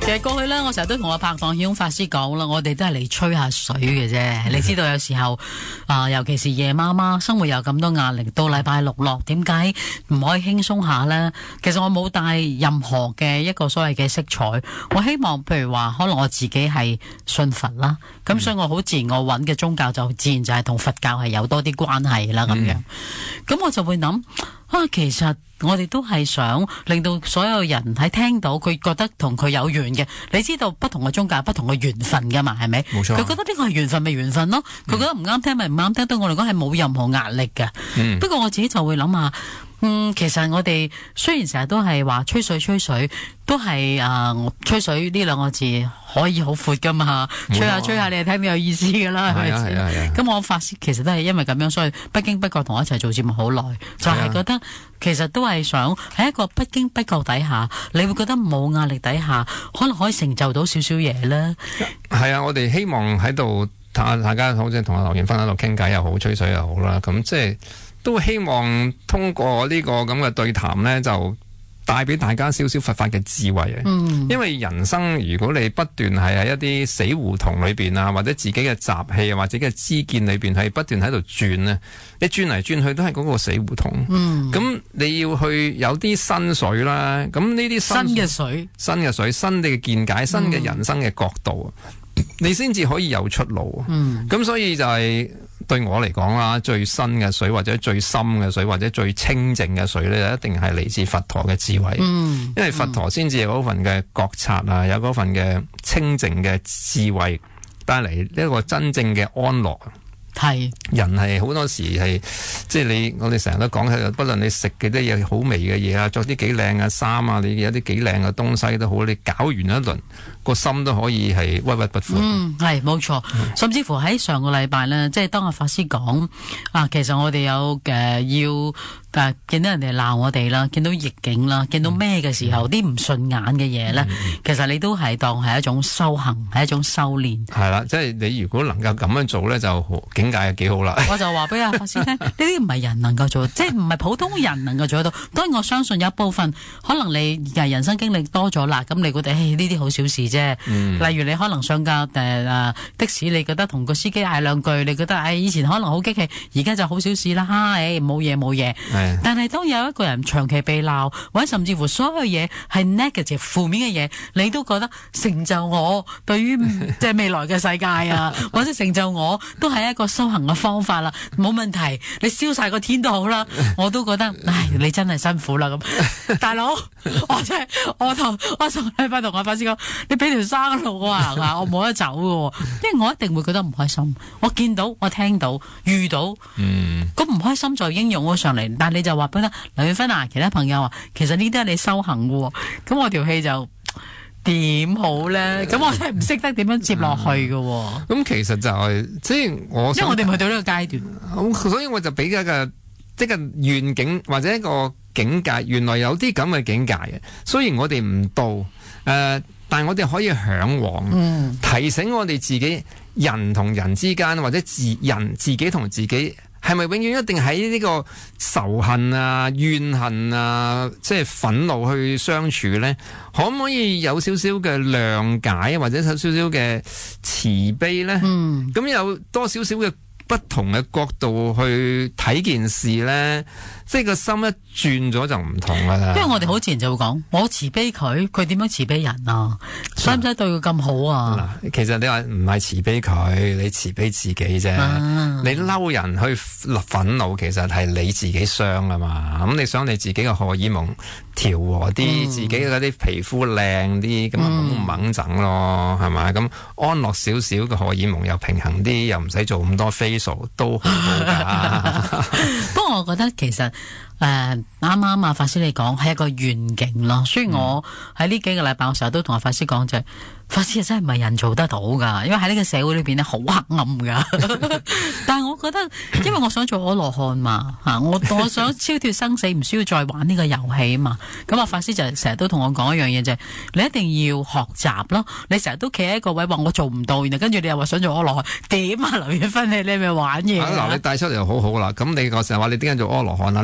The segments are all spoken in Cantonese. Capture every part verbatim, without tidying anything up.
其實過去咧，我成日都同我拍檔顯空法師講啦，我哋都係嚟吹下水嘅啫。你知道有時候啊、呃，尤其是夜媽媽，生活有咁多壓力，到禮拜六落，點解唔可以輕鬆下呢？其實我冇帶任何嘅一個所謂嘅色彩，我希望譬如話，可能我自己係信佛啦，咁、嗯、所以我好自然我揾嘅宗教就自然就係同佛教係有多啲關係啦咁樣。咁、嗯、我就會諗啊，其實我哋都係想令到所有人喺聽到佢覺得同佢有緣嘅。你知道不同嘅宗教有不同嘅緣分噶嘛，係咪？冇錯。佢覺得呢個係緣分咪緣分咯，佢、嗯、覺得唔啱聽咪唔啱聽，對我嚟講係冇任何壓力嘅、嗯。不過我自己就會諗下，嗯，其實我哋雖然成日都係話吹水吹水，都係啊、呃、吹水呢兩個字可以好闊噶嘛，吹下吹下你係聽到有意思噶啦，係咪先？咁、啊啊、我發現其實都係因為咁樣，所以不經不覺同我一齊做節目好耐，就係、是、覺得其實都係想喺一個不經不覺底下，你會覺得冇壓力底下，可能可以成就到少少嘢咧。 係啊，我哋希望喺度大家好似同阿劉艷芬喺度傾偈又好，吹水又好啦，咁即係都希望通過呢個咁嘅對談呢，就帶俾大家少少佛法嘅智慧啊、嗯！因為人生如果你不斷係喺一啲死胡同裏邊啊，或者自己嘅習氣啊，或者嘅知見裏邊係不斷喺度轉呢，你轉嚟轉去都係嗰個死胡同。咁、嗯、你要去有啲新水啦，咁呢啲新嘅水、新嘅水、新嘅見解、新嘅人生嘅角度，嗯、你先至可以有出路。咁、嗯、所以就係、是。對我嚟講啦，最新嘅水或者最深嘅水或者最清淨嘅水咧，一定係嚟自佛陀嘅智慧。嗯，因為佛陀先至有嗰份嘅覺察啊，有嗰份嘅清淨嘅智慧，帶嚟一個真正嘅安樂。係人係好多時係即係你，我哋成日都講係，不論你食嘅啲嘢好味嘅嘢啊，着啲幾靚嘅衫啊，你有啲幾靚嘅東西都好，你搞完一輪個心都可以係鬱鬱不歡。嗯，係冇錯，甚至乎喺上個禮拜咧，即係當阿法師講啊，其實我哋有誒、呃、要誒、呃、見到人哋鬧我哋啦，見到逆境啦，見到咩嘅時候啲唔順眼嘅嘢咧，其實你都係當係一種修行，係一種修煉。係啦，即係你如果能夠咁樣做咧，就好境界係幾好啦。我就話俾阿法師聽，呢啲唔係人能夠做，即係唔係普通人能夠做得到。當然我相信有一部分可能你人生經歷多咗啦，咁你覺得誒呢啲好小事啫、嗯。例如你可能上架誒誒的士，你覺得同個司機嗌兩句，你覺得誒、哎、以前可能好激氣，而家就好小事啦，誒冇嘢冇嘢。但係當有一個人長期被鬧，或者甚至乎所有嘢係 negative 負面嘅嘢，你都覺得成就我對於即係未來嘅世界啊，或者成就我都係一個修行嘅方法啦，冇問題，你燒晒個天都好啦，我都覺得，唉，你真係辛苦啦咁，大佬，我真係我同我上禮拜同我法師講，你俾條生路我行下，我冇得走嘅，因為我一定會覺得唔開心，我見到我聽到遇到，嗯，咁唔開心就已經湧咗上嚟，但係你就話俾得劉艷芬啊，其他朋友啊，其實呢啲係你修行嘅，咁我條氣就點好咧？咁我真係唔識得點樣接落去嘅。咁、嗯、其實就係、是、即係我，因為我哋唔去到呢個階段，所以我就俾一個即係個願景或者一個境界，原來有啲咁嘅境界嘅。雖然我哋唔到，誒、呃，但係我哋可以向往、嗯，提醒我哋自己人同人之間，或者自人自己同自己。係咪永遠一定喺呢個仇恨啊、怨恨啊、即係憤怒去相處呢？可唔可以有少少嘅諒解，或者有少少嘅慈悲呢？嗯，咁有多少少嘅不同嘅角度去睇件事呢？即係個心一轉咗就唔同噶啦。因為我哋好自然就會講，我慈悲佢，佢點樣慈悲人啊？使唔使對佢咁好啊？嗱，其實你話唔係慈悲佢，你慈悲自己啫、啊。你嬲人去憤怒，其實係你自己傷啊嘛。咁你想你自己嘅荷爾蒙調和啲、嗯，自己嗰啲皮膚靚啲，咁啊唔猛整咯，係咪？咁安樂少少嘅荷爾蒙又平衡啲，又唔使做咁多 facial 都好好噶。不過我覺得其實。誒，啱啱啊，法師你講係一個願景咯。所以我喺呢幾個禮拜，我成日都同阿法師講就係，法師真係唔係人做得到噶，因為喺呢個社會裏邊咧好黑暗噶。但係我覺得，因為我想做阿羅漢嘛，吓我我想超脫生死，唔需要再玩呢個遊戲啊嘛。咁啊，法師就成日都同我講一樣嘢就係，你一定要學習咯。你成日都企喺一個位話我做唔到，然後跟住你又話想做阿羅漢，點啊？劉艷芬你你係咪玩嘢？嗱，你帶出嚟就好好啦。咁你個成日話你點解做阿羅漢啊？你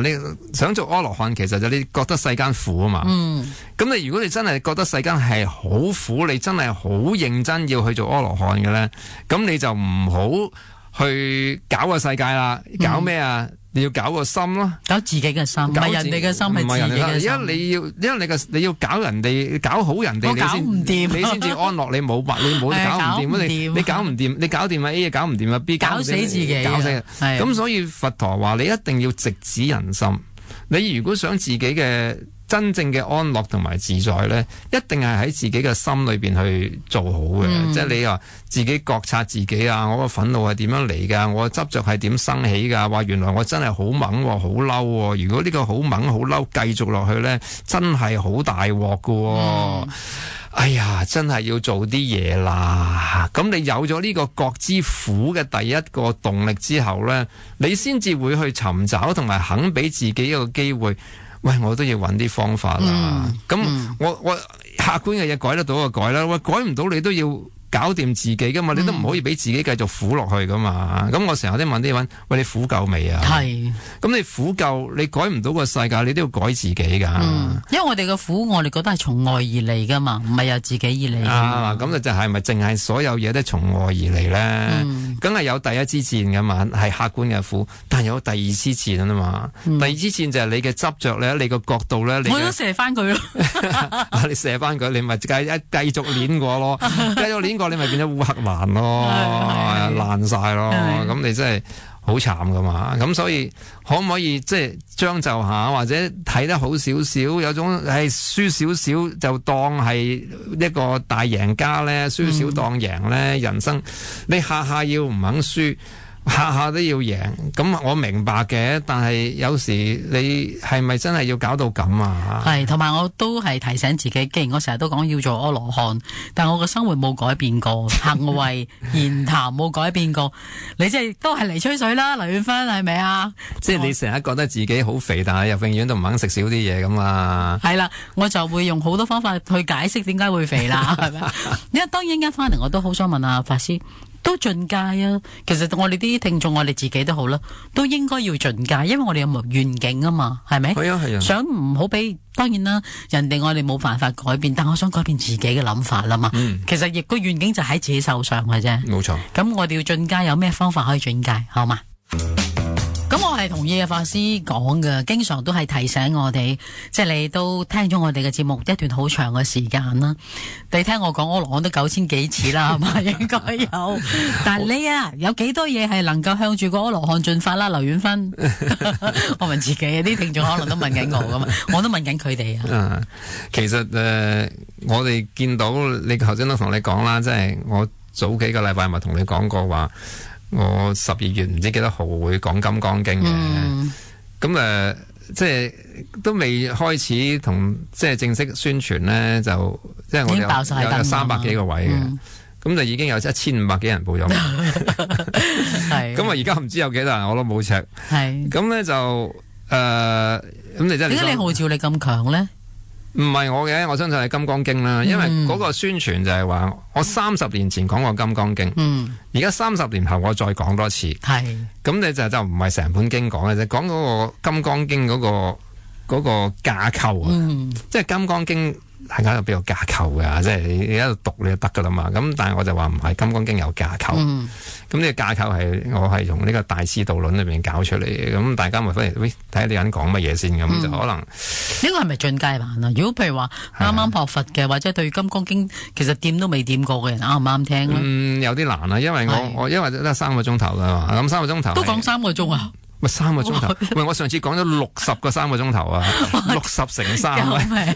想做阿羅漢，其實就你覺得世間苦啊嘛。 嗯。 咁你如果你真係覺得世間係好苦，你真係好認真要去做阿羅漢嘅咧，咁你就唔好去搞個世界啦。搞咩啊？嗯你要搞個心咯， 搞自己嘅心，唔係人哋嘅心，係自己嘅心。 而家你要，因為你嘅你要搞人哋，搞好人哋， 我搞唔掂， 你先至安樂。你冇白，你冇搞唔掂，你你搞唔掂，你搞掂啊 A 搞唔掂啊 B， 搞死自己， 搞死。咁所以佛陀話你一定要直指人心。你如果想自己嘅真正嘅安樂同埋自在咧，一定係喺自己嘅心裏邊去做好嘅。嗯、即係你話自己覺察自己啊，我個憤怒係點樣嚟㗎？我個執着係點生起㗎？話原來我真係好猛，好嬲。如果呢個好猛好嬲繼續落去咧，真係好大鑊㗎。嗯、哎呀，真係要做啲嘢啦。咁你有咗呢個覺知苦嘅第一個動力之後咧，你先至會去尋找同埋肯俾自己一個機會。喂，我都要揾啲方法啦。咁、嗯、我我客觀嘅嘢改得到就改啦。喂，改唔到你都要搞掂自己噶嘛，你都唔可以俾自己繼續苦落去噶嘛。咁、嗯、我成日都問啲人，喂，你苦夠未啊？係。咁你苦夠，你改唔到個世界，你都要改自己噶、嗯。因為我哋嘅苦，我哋覺得係從外而嚟噶嘛，唔係由自己而嚟。啊，咁就係咪淨係所有嘢都從外而嚟咧？梗係、嗯、有第一支箭噶嘛，係客觀嘅苦，但係有第二支箭啊嘛。嗯、第二支箭就係你嘅執着咧，你個角度咧，我都射翻佢咯。你射翻佢，你咪繼繼續練過咯，繼續練過。你咪變咗烏克蘭咯，爛晒咯，咁你真係好慘噶嘛。咁所以可唔可以即係將就下，或者睇得好少少，有種係輸少少就當係一個大贏家咧，輸少當贏咧。嗯、人生你下下要唔肯輸，下下都要贏，咁我明白嘅，但係有時你係咪真係要搞到咁啊？係，同埋我都係提醒自己，既然我成日都講要做阿羅漢，但我個生活冇改變過，行為言談冇改變過，你即係都係嚟吹水啦，黎遠芬係咪啊？即係你成日覺得自己好肥，但係又永遠都唔肯食少啲嘢咁啊？係啦，我就會用好多方法去解釋點解會肥啦，係咪？因為當然一翻嚟，我都好想問阿法師。都進戒啊！其實我哋啲聽眾，我哋自己都好啦，都應該要進戒，因為我哋有冇願景啊嘛，係咪？係啊係啊。想唔好俾，當然啦，人哋我哋冇辦法改變，但我想改變自己嘅諗法啦嘛。嗯、其實亦個願景就喺自己手上嘅啫。冇錯。咁我哋要進戒，有咩方法可以進戒？好嘛？咁我係同意嘅法師講嘅，經常都係提醒我哋，即係你都聽咗我哋嘅節目一段好長嘅時間啦。你聽我講，我講都九千幾次啦，係嘛？應該有。但係你啊，有幾多嘢係能夠向住個阿羅漢進發啦？劉遠芬，我問自己，啲聽眾可能都問緊我噶嘛，我都問緊佢哋啊。啊，其實誒、呃，我哋見到你頭先都同你講啦，即係我早幾個禮拜咪同你講過話。我十二月唔知幾多號會講《金剛經》嘅，咁誒、嗯，即係都未開始同即係正式宣傳咧，就即係我哋有有三百幾個位嘅，咁、嗯、就已經有一千五百幾人報咗名，係，咁啊而家唔知有幾多人，我都冇 check，係，咁咧就誒，咁、呃、你真係點解你號召力咁強咧？唔係我嘅，我相信係《金剛經》啦，因為嗰個宣傳就係話，我三十年前講過《金剛經》，而家三十年後我再講多次，係，咁你就就唔係成本經講嘅啫，講嗰個《金剛經》嗰個嗰個架構啊，嗯、即係《金剛經》。大家有邊個架構㗎？即係你喺度讀你就得㗎啦嘛。咁但係我就話唔係《金剛經》有架構。咁呢、嗯、個架構係我係從呢個大師道論裏邊搞出嚟嘅。咁大家咪翻嚟，喂，睇下啲人講乜嘢先。咁、嗯、就可能呢個係咪進階版啊？如果譬如話啱啱學佛嘅，的或者對《金剛經》其實掂都未掂過嘅人，啱唔啱聽咧？嗯，有啲難啊，因為我的我因為得三個鐘頭㗎嘛。咁三個鐘頭都講三個鐘啊。喂，三個鐘頭，喂，我上次講咗六十個三個鐘頭啊，六十乘三，係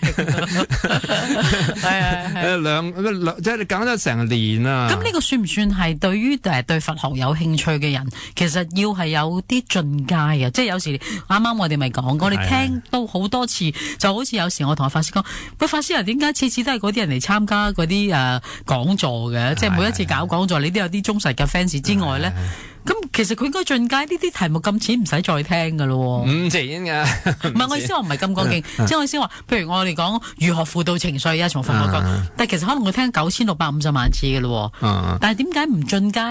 係係兩即係你講咗成年啊！咁呢個算唔算係對於誒對佛學有興趣嘅人，其實要係有啲進階啊？即係有時啱啱我哋咪講過，我哋聽到好多次，就好似有時我同阿法師講，喂，法師啊，點解次次都係嗰啲人嚟參加嗰啲誒講座嘅？即係每一次搞講座，你都有啲忠實嘅 fans 之外咧。咁其實佢應該進階呢啲題目咁淺唔使再聽噶咯，唔錢噶。唔係我意思話唔係金剛經，即係我意思話，譬如我哋講如何輔導情緒啊，從佛學講，但係其實可能佢聽九千六百五十萬次噶咯。但係點解唔進階？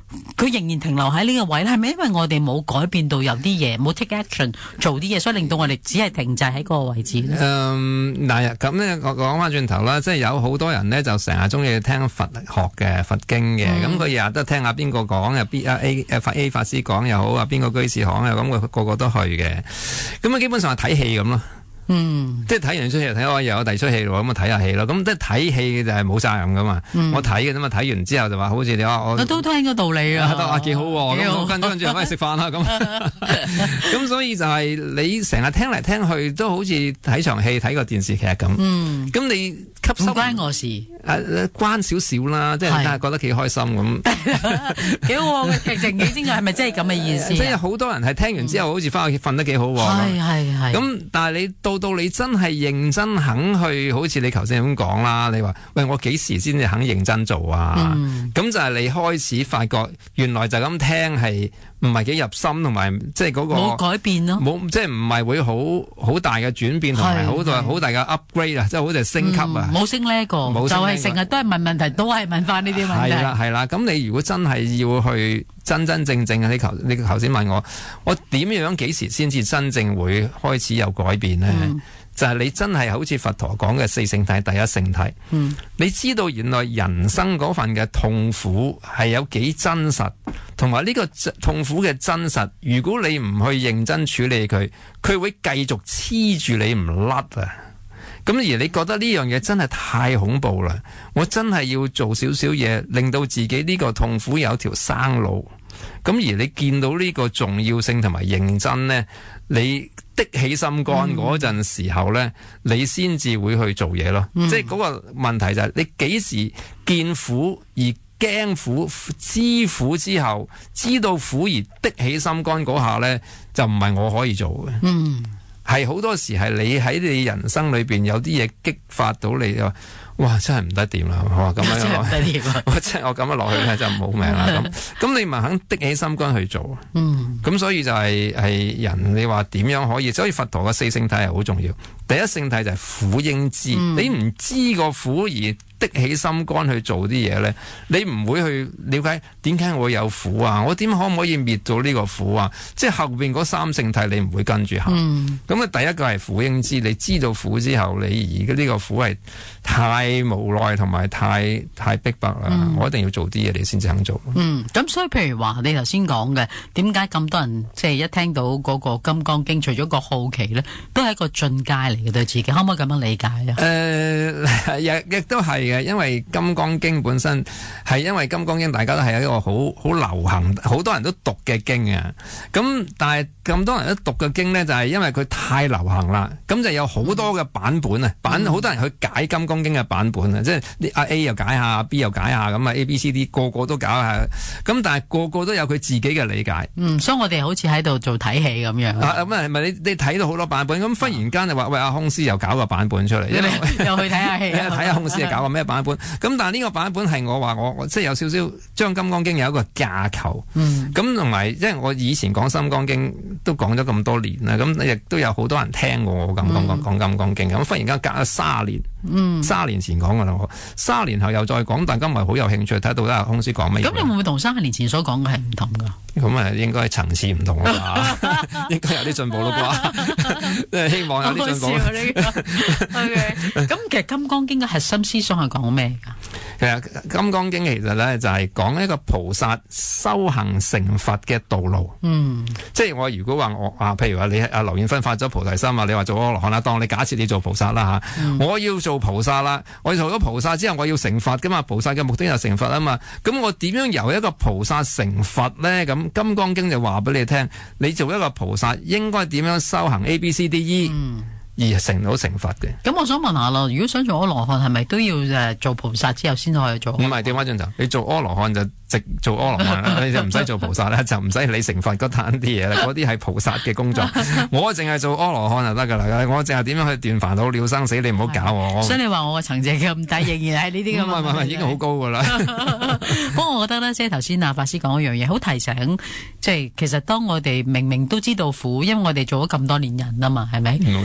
佢仍然停留喺呢個位咧？係咪因為我哋冇改變到有啲嘢，冇 take action 做啲嘢，所以令到我哋只係停滯喺嗰個位置咧？ 嗯，嗱，咁咧我講翻轉頭啦，即係有好多人咧就成日中意聽佛學嘅佛經嘅，咁佢日日都聽下邊個講，又邊啊 A 誒法 A 法師講又好啊，邊個居士講又咁，佢個個都去嘅，咁啊基本上係睇戲咁咯。嗯，即係睇完出戲睇我又有第二出戲咯，咁啊睇下戲咯，咁即係睇戲就係冇責任噶嘛，嗯、我睇嘅啫嘛，睇完之後就話好似你話我，我都聽個道理啊，得啊幾好，咁跟跟住又可以食飯啦咁，咁所以就係你成日聽嚟聽去都好似睇場戲睇個電視劇咁，咁、嗯、你吸收唔關我事，誒、啊、關少少啦，即係但係覺得幾開心咁，幾好嘅劇情幾精彩，係咪真係咁嘅意思？即係好多人係聽完之後好似翻屋企瞓得幾好，係係係，咁但係你到到你真係認真肯去，好似你頭先咁講啦，你話喂我幾時先至肯認真做啊？咁、嗯、就係你開始發覺原來就咁聽係唔係幾入心，同埋即係嗰個冇改變咯，冇即係唔係會好好大嘅轉變，同埋好大好大嘅 upgrade 啊，即係好似升級啊，冇升呢個，就係成日都係問問題，都係問翻呢啲問題。係啦係啦，咁你如果真係要去真真正正嘅，你頭你頭先問我，我點樣幾時先至真正會開始有改變呢？嗯、就係你真係好似佛陀講嘅四聖諦第一聖諦，嗯、你知道原來人生嗰份嘅痛苦係有幾真實，同埋呢個痛苦嘅真實，如果你唔去認真處理佢，佢會繼續黐住你唔甩啊！咁而你覺得呢樣嘢真係太恐怖啦，我真係要做少少嘢，令到自己呢個痛苦有條生路。咁而你見到呢個重要性同埋認真呢，你的起心肝嗰陣時候呢，嗯、你先至會去做嘢咯。嗯、即係嗰個問題就係、是、你幾時見苦而驚苦，知苦之後知道苦而的起心肝嗰下呢，就唔係我可以做嘅。嗯，係好多時係你喺你人生裏邊有啲嘢激發到你話。哇！真係唔得掂啦，哇！咁樣落，我真係我咁樣落去咧就冇命啦咁。咁你咪肯的起心肝去做？嗯。咁所以就係、是、係人，你話點樣可以？所以佛陀嘅四聖諦係好重要。第一聖諦就係苦應知，嗯、你唔知個苦而的起心肝去做啲嘢咧，你唔會去了解點解我有苦啊？我點可唔可以滅到呢個苦啊？即係後邊嗰三聖諦你唔會跟住行。咁啊、嗯，第一個係苦應知，你知道苦之後，你而家呢個苦係太無奈同埋太太逼迫啦，嗯、我一定要做啲嘢你先至肯做。嗯，咁所以譬如話你頭先講嘅，點解咁多人即係一聽到嗰個金剛經，除咗個好奇咧，都係一個進階嚟嘅對自己，可唔可以咁樣理解啊？誒、呃，亦亦都係嘅，因為金剛經本身係因為金剛經大家都係一個好好流行，好多人都讀嘅經啊。咁但係咁多人都讀嘅經咧，就係、是、因為佢太流行啦，咁就有好多嘅版本啊，嗯、版好多人去解金剛經嘅版本啊，即係阿 A 又解下 ，B 又解下，咁啊 A、B、C、D 個個都搞下，咁但係個個都有佢自己嘅理解。嗯，所以我哋好似喺度做睇戲咁樣。啊，咁啊，係咪你你睇到好多版本，咁忽然間就話喂阿空師又搞個版本出嚟，因為又去睇下戲，睇下空師又搞個咩版本？咁但係呢個版本係我話我我即係有少少將金剛經有一個架構。嗯。咁同埋，因為我以前講心剛經都講咗咁多年啦，咁亦都有好多人聽過我咁講講講金剛經，咁忽然間隔咗卅年。嗯，三年前講噶啦，我三年後又再講，大家咪好有興趣睇到咧，空師講乜嘢？咁你會唔會同三年前所講嘅係唔同噶？咁啊，應該層次唔同啦，應該有啲進步咯啩，即係希望有啲進步。O K，咁其實金剛經嘅核心思想係講咩噶？其實金剛經其實咧就係講一個菩薩修行成佛嘅道路。嗯，即係我如果話我啊，譬如話你阿劉燕芬發咗菩提心啊，你話做阿羅漢啦，當你假設你做菩薩啦吓，嗯、我要做菩薩啦，我做咗菩薩之後我要成佛噶嘛，菩薩嘅目的就成佛啊嘛，咁我點樣由一個菩薩成佛咧？咁金剛經就話俾你聽，你做一個菩薩應該點樣修行 A B C D E、嗯、而成到成佛嘅。咁我想問下咯，如果想做阿羅漢，係咪都要誒做菩薩之後先可以做？唔係，調翻轉頭，你做阿羅漢就直做阿羅漢，你就唔使做菩薩啦，就唔使理成佛嗰單啲嘢啦，嗰啲係菩薩嘅工作。我淨係做阿羅漢就得噶啦，我淨係點樣去斷煩惱了生死，你唔好搞我。所以你話我嘅層次咁低，仍然係呢啲咁。唔係唔係，已經好高噶啦。不過我覺得咧，即係頭先阿法師講一樣嘢，好提醒，即係其實當我哋明明都知道苦，因為我哋做咗咁多年人啊嘛，係咪？冇錯。咁但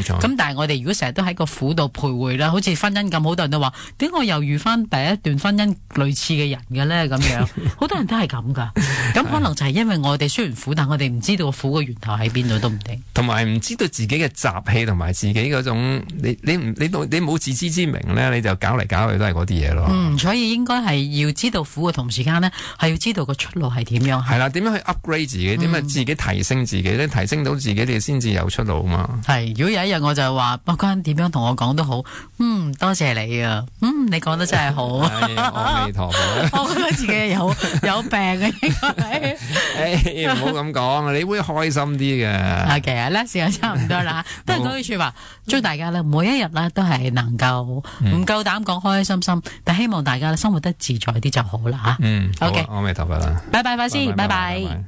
但係我哋如果成日都喺個苦度徘徊啦，好似婚姻咁，好多人都話點解我又遇翻第一段婚姻類似嘅人嘅咧？咁樣好多人都係咁噶。咁可能就係因為我哋雖然苦，但我哋唔知道苦嘅源頭喺邊度都唔定， 同埋唔知道自己嘅習氣同埋自己嗰種，你你唔你你冇自知之明咧，你就搞嚟搞去都係嗰啲嘢咯。 嗯，所以應該係要知道苦嘅同時間呢，係要知道個出路係點樣。 係啦，點樣去 upgrade 自己？點樣自己提升自己咧？提升到自己，你先至有出路嘛。 係，如果有一日我就話，不關點樣同我講都好，嗯，多謝你啊，嗯，你講得真係好。 係阿彌陀佛。 我覺得自己有有病嘅應該。 誒，唔好咁講，你會開心啲嘅。 好嘅，啦，時間差唔多啦，都係嗰句說話，祝大家咧每一日咧都係能夠唔夠膽講開開心心，但希望大家咧生活得自在啲就好啦吓。 嗯，好啊， OK， 阿彌陀佛啦。 拜拜，法師，拜拜。 拜拜。